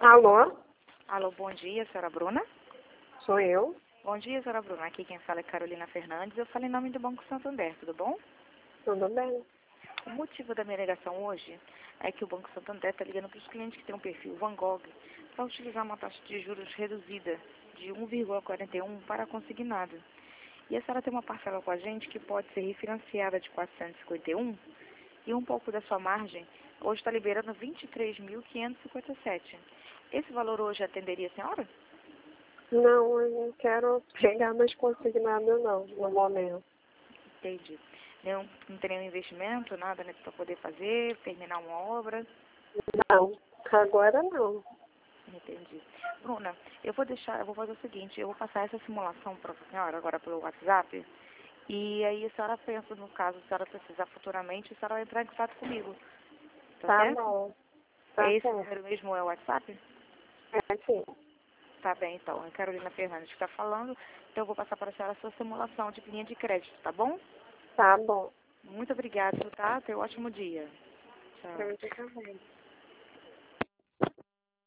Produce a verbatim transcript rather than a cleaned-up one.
Alô? Alô, bom dia, senhora Bruna. Sou eu? Bom dia, senhora Bruna. Aqui quem fala é Carolina Fernandes. Eu falo em nome do Banco Santander, tudo bom? Tudo bem? O motivo da minha ligação hoje é que o Banco Santander está ligando para os clientes que têm um perfil Van Gogh para utilizar uma taxa de juros reduzida de um vírgula quarenta e um para consignado. E a senhora tem uma parcela com a gente que pode ser refinanciada de quatrocentos e cinquenta e um e um pouco da sua margem hoje está liberando vinte e três mil quinhentos e cinquenta e sete. Esse valor hoje atenderia a senhora? Não, eu não quero pegar mais consignado não, no momento. Entendi. Não, não tem nenhum investimento, nada né, para poder fazer, terminar uma obra? Não, agora não. Entendi. Bruna, eu vou deixar, eu vou fazer o seguinte, eu vou passar essa simulação para a senhora agora pelo WhatsApp, e aí a senhora pensa, no caso, se a senhora precisar futuramente, a senhora vai entrar em contato comigo. Tá, Tá certo? bom. Tá É esse certo. número mesmo, é o WhatsApp? É sim. Tá bem, então. É Carolina Fernandes que está falando, então eu vou passar para a senhora a sua simulação de linha de crédito, tá bom? Tá bom. Muito obrigada, tá? Tenha um ótimo dia. Tchau. Eu também.